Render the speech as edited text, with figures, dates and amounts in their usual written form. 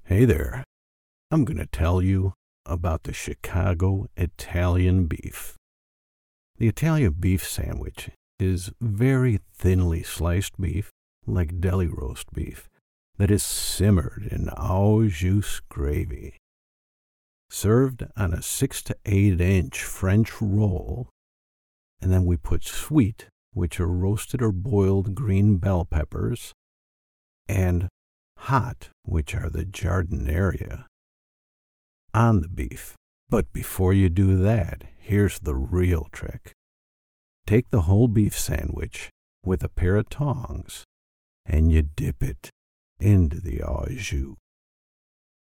Hey there. I'm going to tell you about the Chicago Italian beef. The Italian beef sandwich is very thinly sliced beef, like deli roast beef, that is simmered in au jus gravy. Served on a 6 to 8 inch French roll, and then we put sweet, which are roasted or boiled green bell peppers, and hot, which are the giardiniera, on the beef. But before you do that, here's the real trick. Take the whole beef sandwich with a pair of tongs, and you dip it into the au jus.